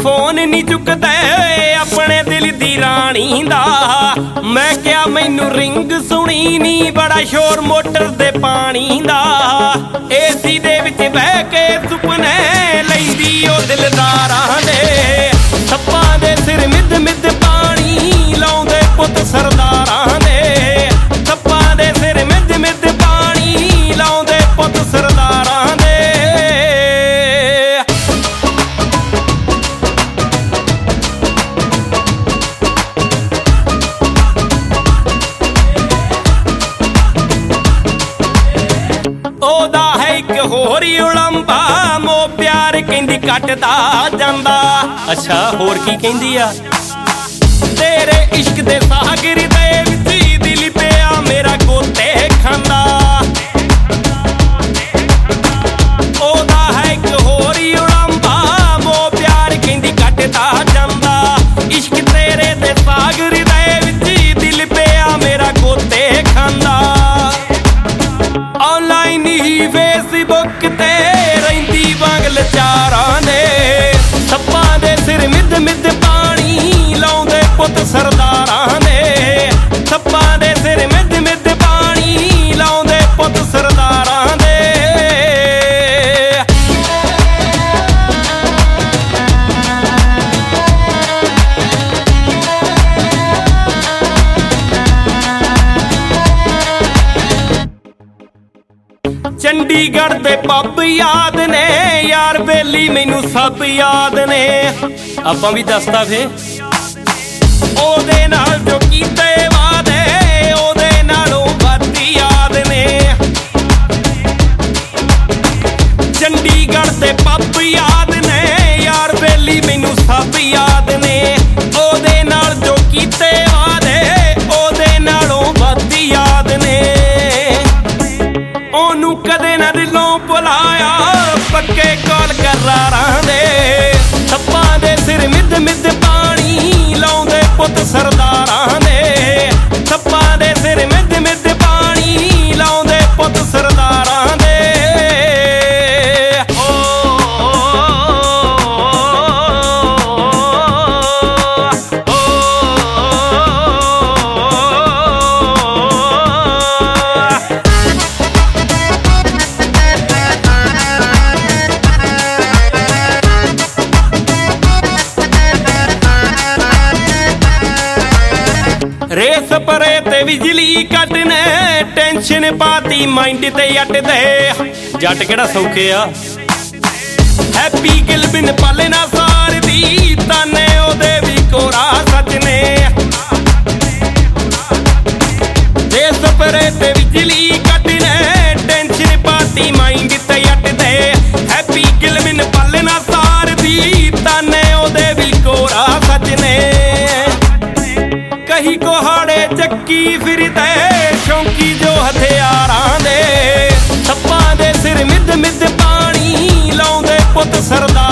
Phone नहीं चुकदा अपने दिल दी रानी दा। मैं क्या मैनू रिंग सुनी नी बड़ा शोर मोटर दे पानी दा। एसी दे विच बह के सुपने लैंदी ओ दिलदारां दे। सप्पां दे सिर मिद मिद पानी लाउंदे पुत सरदारां दे। सप्पां दे सिर मिद मिद पानी लाउंदे पुत सरदारां दे। ओदा है एक होर उलंबा मो प्यार कहंदी कटदा जांदा। अच्छा होर की कहंदी आ? तेरे इश्क दे सागर दे विच दिल पिया मेरा गोते खांदा। ओदा है एक होर उलंबा मो प्यार कहंदी कटदा जांदा। इश्क तेरे दे सागर दे विच दिल पिया मेरा गोते खांदा। ऑनलाइन ही फेसबुक ते रहिंदी वांग चारां दे। सप्पां दे सिर मिद मिद पानी लाउंदे पुत सरदारां दे। सप्पां दे सिर मिद मिद पानी लाउंदे पुत सरदारां दे। चंडीगढ़ दे पब याद ने यार बेली मैनू सब याद ने। आपां भी दसदा फे ओदे नाल जो कीते वादे ओदे नालों वध याद ने। चंडीगढ़ दे पब याद ने यार बेली मैनू सब याद ने। ओदे नाल जो कीते वादे ओदे नालों वध याद ने। ओनू कदे ना दिलों भुलाया पक्के कॉल करारां दे। सप्पां दे सिर मिद मिद पानी लाउंदे पुत सरदारां दे। सप्पां दे सिर मिद मिद पानी लाउंदे पुत सरदारां दे। रेस परे ते बिजली कटने टेंशन पाती माइंड ते जट दे। जट केड़ा सौखे आ? हैप्पी गिल बिन पाले ना सार दी ताने ओदे भी कोरा सच ने। रेस परे ते बिजली कटने टेंशन पाती माइंड ते जट दे। हैप्पी गिल बिन पाले ना सार दी ताने ओदे भी कोरा सच ने। कही कोहाड़े चक्की फिरदे शौकी जो हथियारां दे। सप्पां दे सिर मिद मिद पानी लाउंदे पुत सरदारां